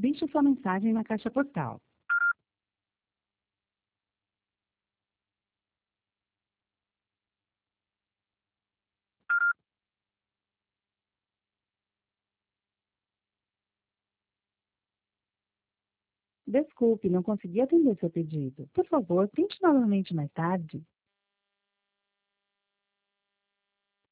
Deixe sua mensagem na caixa postal. Desculpe, não consegui atender seu pedido. Por favor, tente novamente mais tarde.